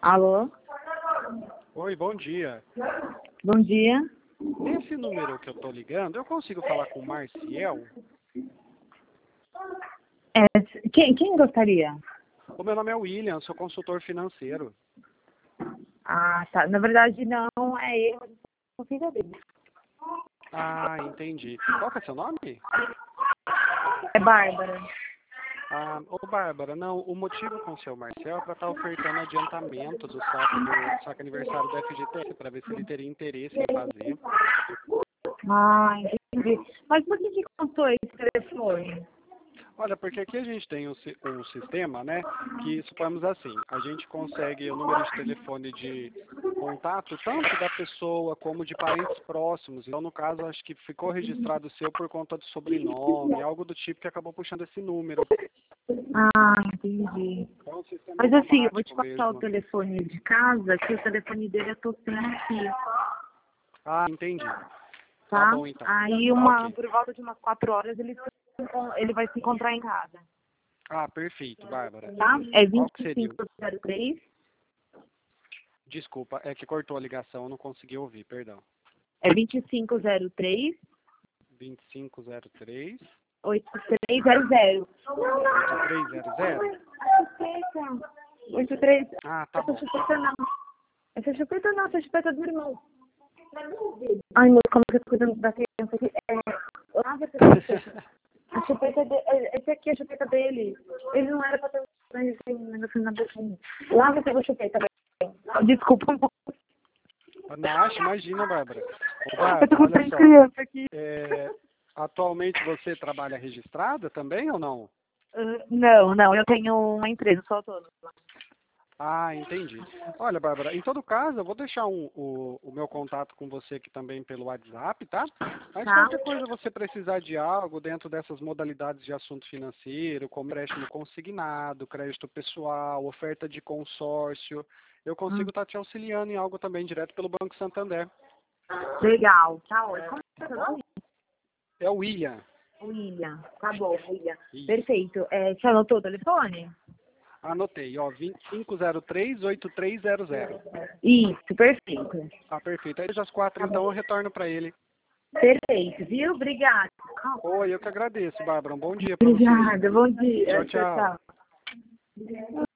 Alô? Oi, bom dia. Bom dia. Nesse número que eu tô ligando, eu consigo falar com o Marciel? Quem gostaria? O meu nome é William, sou consultor financeiro. Ah, tá. Na verdade, não é eu, mas eu sou filha dele. Ah, entendi. Qual que é seu nome? É Bárbara. Ah, ô Bárbara, não, o motivo com o seu Marcel é para estar ofertando adiantamento do saque aniversário do FGTS, para ver se ele teria interesse em fazer. Ah, entendi. Mas por que contou esse telefone? Olha, porque aqui a gente tem um sistema, né, que suponhamos assim, a gente consegue o número de telefone de contato tanto da pessoa como de parentes próximos. Então, no caso, acho que ficou registrado o seu por conta do sobrenome, algo do tipo que acabou puxando esse número. Ah, entendi. É um sistema Mas assim, eu vou te automático passar o mesmo. telefone de casa, que o telefone dele eu tô sem aqui, Ah, entendi. Tá tá? bom, então. Aí Tá ok. por volta de umas 4 horas ele vai se encontrar em casa, Ah, perfeito, Bárbara. tá? É Qual que seria? 2503 Desculpa, é que cortou a ligação, eu não consegui ouvir, perdão. é 2503 2503 8300. Não, não. 8300? Chupeta. 83. Ah, tá Essa bom. chupeta não. Essa chupeta não, essa chupeta é do irmão. Ai, meu, como que eu tô cuidando da criança aqui? Lava essa chupeta. A chupeta esse aqui é a chupeta dele. Ele não era pra ter um negócio na boca. Lava essa chupeta, velho. Desculpa um pouco. Nossa, imagina, Bárbara. Ô, Eu tô Bárbara, com olha três só. crianças aqui. Atualmente você trabalha registrada também ou não? Não, eu tenho uma empresa, só autônoma. Ah, entendi. Olha, Bárbara, em todo caso, eu vou deixar o meu contato com você aqui também pelo WhatsApp, tá? Mas Tá? qualquer coisa você precisar de algo dentro dessas modalidades de assunto financeiro, como empréstimo consignado, crédito pessoal, oferta de consórcio, eu Hum, consigo estar te auxiliando em algo também direto pelo Banco Santander, legal. Tá ótimo. Como é tá o seu bom? nome? É o William. William. Tá bom, William. Isso. Perfeito. Você anotou o telefone? Anotei, ó, 2503-8300. Isso, perfeito. Ah, perfeito. Aí às 4, Tá então, bom. eu retorno para ele. Perfeito, viu? Obrigada. Oi, eu que agradeço, Bárbara. Um bom dia para você aí. Obrigada. Bom dia. Tchau, Tchau, tchau. tchau.